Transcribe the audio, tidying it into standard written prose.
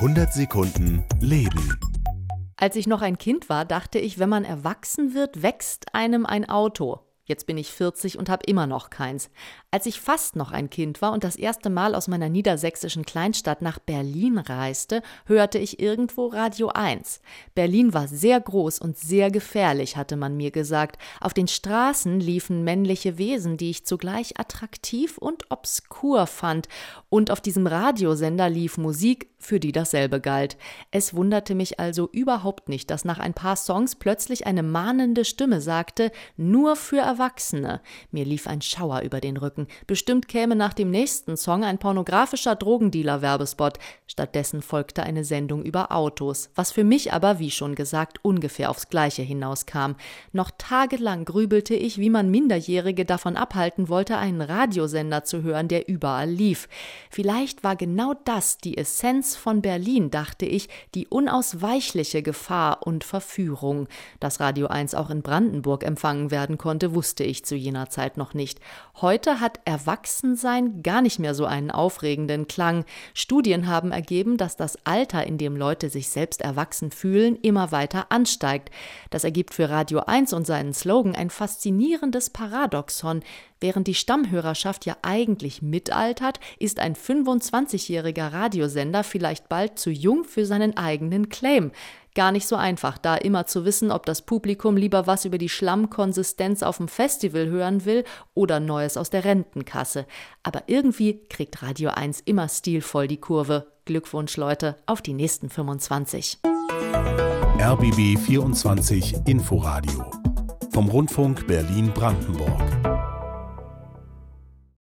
100 Sekunden Leben. Als ich noch ein Kind war, dachte ich, wenn man erwachsen wird, wächst einem ein Auto. Jetzt bin ich 40 und habe immer noch keins. Als ich fast noch ein Kind war und das erste Mal aus meiner niedersächsischen Kleinstadt nach Berlin reiste, hörte ich irgendwo Radio 1. Berlin war sehr groß und sehr gefährlich, hatte man mir gesagt. Auf den Straßen liefen männliche Wesen, die ich zugleich attraktiv und obskur fand. Und auf diesem Radiosender lief Musik, für die dasselbe galt. Es wunderte mich also überhaupt nicht, dass nach ein paar Songs plötzlich eine mahnende Stimme sagte, nur für Erwachsene. Mir lief ein Schauer über den Rücken. Bestimmt käme nach dem nächsten Song ein pornografischer Drogendealer-Werbespot. Stattdessen folgte eine Sendung über Autos, was für mich aber, wie schon gesagt, ungefähr aufs Gleiche hinauskam. Noch tagelang grübelte ich, wie man Minderjährige davon abhalten wollte, einen Radiosender zu hören, der überall lief. Vielleicht war genau das die Essenz von Berlin, dachte ich, die unausweichliche Gefahr und Verführung. Dass Radio 1 auch in Brandenburg empfangen werden konnte, wusste ich zu jener Zeit noch nicht. Heute hat Erwachsensein gar nicht mehr so einen aufregenden Klang. Studien haben ergeben, dass das Alter, in dem Leute sich selbst erwachsen fühlen, immer weiter ansteigt. Das ergibt für Radio 1 und seinen Slogan ein faszinierendes Paradoxon. Während die Stammhörerschaft ja eigentlich mitaltert, ist ein 25-jähriger Radiosender vielleicht bald zu jung für seinen eigenen Claim. Gar nicht so einfach, da immer zu wissen, ob das Publikum lieber was über die Schlammkonsistenz auf dem Festival hören will oder Neues aus der Rentenkasse. Aber irgendwie kriegt Radio 1 immer stilvoll die Kurve. Glückwunsch, Leute, auf die nächsten 25. RBB 24 Inforadio vom Rundfunk Berlin-Brandenburg.